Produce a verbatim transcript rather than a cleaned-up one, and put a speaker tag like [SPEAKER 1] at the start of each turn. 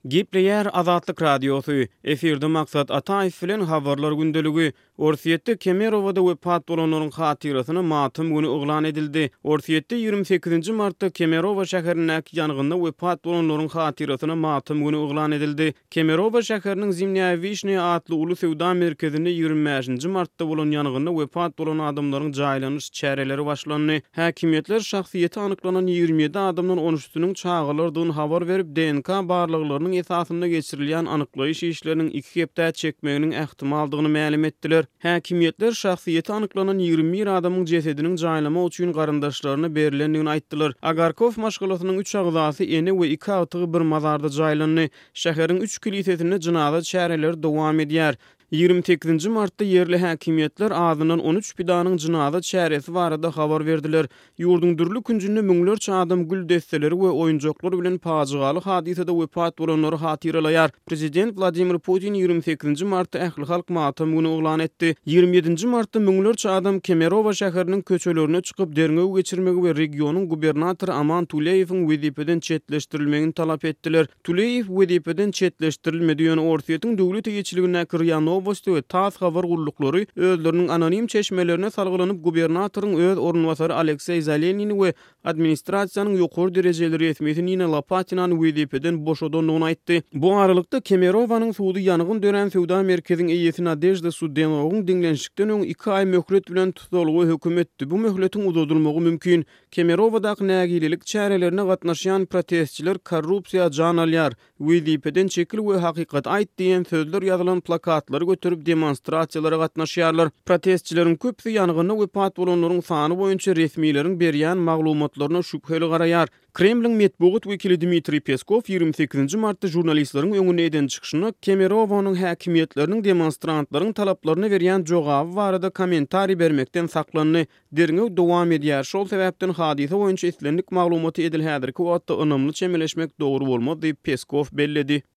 [SPEAKER 1] Gepleyer Azatlyk Radiosu. Eferde maksat Ataýew bilen habarlar gündeligi. Orsiýetde Kemerovada wepat bolanlaryň hatyrasyna matym güni oglan edildi. Orsiýetde ýygrimi sekizinji martda Kemerova şäherindäki ýangynda wepat bolanlaryň hatyrasyna matym güni oglan edildi. Kemerova şäheriniň Zimnyawiçne atly uly sewda merkezinde ýygrimi beşinji martda bolan ýangynda wepat bolan adamlaryň jaýlanyş çäreleri başlandy. Häkimetler şahsiýeti anyklanan ýygrimi ýedi adamdan on üçüniň çağılardygyny habar berip D N K barlyklarynyň esasynda geçirilýän anyklaýyş işleriniň iki hepde çekmeginiň ähtimaldygyny ma'lum etdiler. Häkimetler şahsiýeti anyklanan ýygrimi bir adamyň jesediniň jaýlama üçin garyndaşlaryna berilendigini aýtdylar. Agarkov maşgulatynyň üç agzasy ene we iki atygy bir mazarda jaýlandy. Şäheriň üç kilisesinde jynaza çäreleri dowam edýär. ýygrimi sekizinji martda yerli häkimetler adynyň on üç pidanyň jynaza çäresi barada habar berdiler. Ýurduň dürli küncünde müňlerçe adam gül desteleri we oýunjoklar bilen pajigaly hadisede wepat bolanlary hatyralayar. Prezident Vladimir Putin ýygrimi sekizinji martda ähli halk matym güni oglan etdi. ýygrimi ýedinji martda müňlerçe adam Kemerova şäheriniň köçelerine çykyp derňew geçirmegi we regionyň gubernatory Aman Tuleýewiň wezipeden çetleşdirilmegini talap etdiler. Tuleýew wezipeden çetleşdirilmedi ýöne Orsiýetiň döwlet ýetçiligine kirýan Novosti we Tass habar gullukları özleriniň anonim çeşmelerine salgylanyp gubernatoryň öz ornwasary Aleksey Zalenini we administrasiýanyň ýokary derejeleri resmiýeti Nina Lopatinany wezipeden boşadandygyny aýtdy. Bu aralykda Kemerovanyň suwdy ýangyn dören sewda merkeziň eýesi Nadejda Sudenowyň diňlenşikden öň iki ay möhlet bilen tutulgy höküm etdi. Bu möhletiň uzadylmagy mümkin. Kemerovadaky nägililik çärelerine gatnaşýan protestçiler korrupsiýa jan alýar, wezipeden çekil we hakykat aýt diýen sözler ýazylan plakatlary götürüp demonstrasiýalara gatnaşýarlar. Protestçileriň köpsi ýangynda wepat bolanlaryň sany boýunça resmiýetiň berýän maglumatlaryna şüpheli garaýar. Kremliň medeniýet wekili Dmitri Peskov ýygrimi sekizinji martda jurnalistleriň öňüne eden çykyşyna Kemerovanyň häkimetleriniň demonstrantlaryň talaplaryna berýän jogaby barada kommentari bermekden saklandy. Derňew dowam edýär. Şol sebäpden hadise boýunça islendik maglumaty edil häzirki wagtda önümli çemeleşmek dogry bolmaz diýip Peskov belledi.